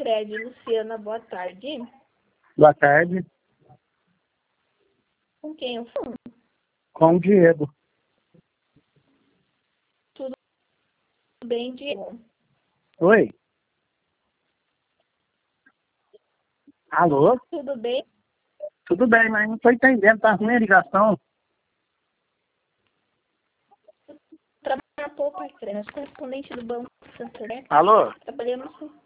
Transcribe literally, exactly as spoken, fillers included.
Sicredi, Luciana, boa tarde. Boa tarde. Com quem eu falo? Com o Diego. Tudo bem, Diego? Oi? Alô? Tudo bem? Tudo bem, mas não estou entendendo, tá ruim a ligação. Trabalhar pouco, nós correspondente do Banco Santander. Alô? Trabalhamos com